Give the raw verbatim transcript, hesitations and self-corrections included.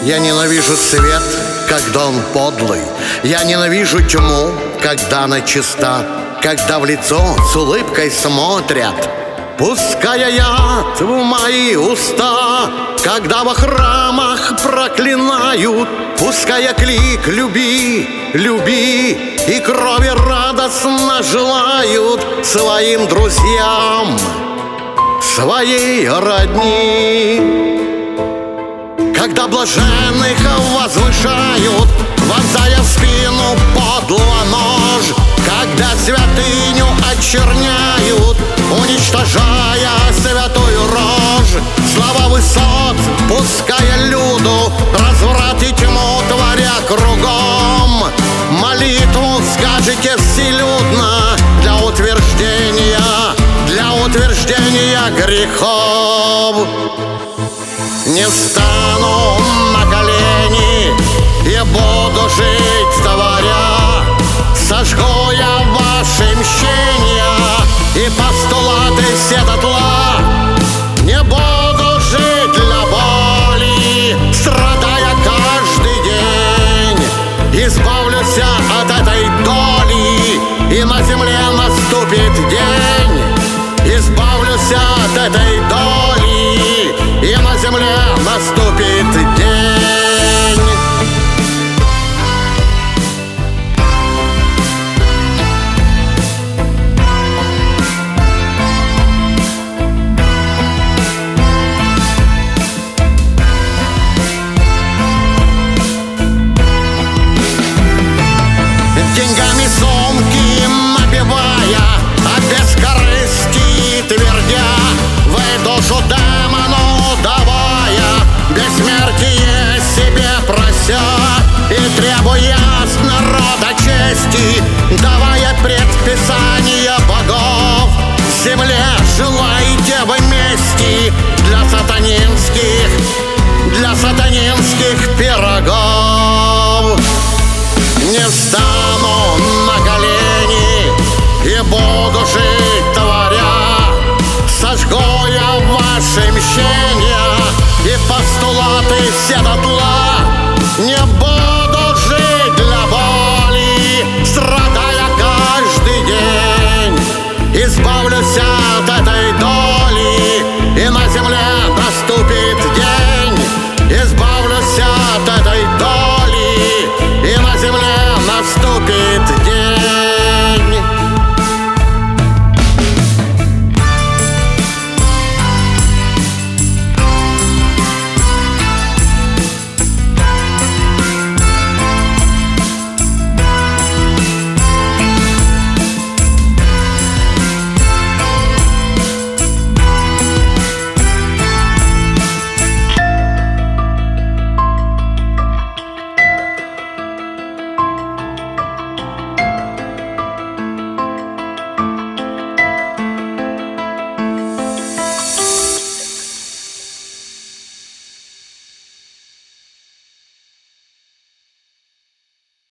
Я ненавижу свет, когда он подлый. Я ненавижу тьму, когда она чиста, когда в лицо с улыбкой смотрят, пуская яд в мои уста. Когда во храмах проклинают, пуская клик «люби, люби», и крови радостно желают своим друзьям, своей родни. Когда блаженных возвышают, вонзая в спину подлого нож, когда святыню очерняют, уничтожая святую рожь, слава высот, пуская люду, разврат и тьму творя кругом, молитву скажете вселюдно для утверждения, для утверждения грехов. Не стану на колени и буду жить, творя, сожгу я ваши мщения и постулаты все дотла. Не буду жить для боли, страдая каждый день. Избавлюсь от этой доли, и на земле наступит день. Избавлюсь от этой доли, и на земле наступит день. Деньгами сумки набивая, а без корысти твердя, вы душу демону давая, бессмертие себе прося, и требуя с народа чести, давая предписания богов, в земле желаете вы мести для сатанинских, для сатанинских пирогов. Не встану на колени и буду жить, творя, сожгу я ваши мщения и постулаты все дотла. Не буду жить для боли, страдая каждый день. Избавлюсь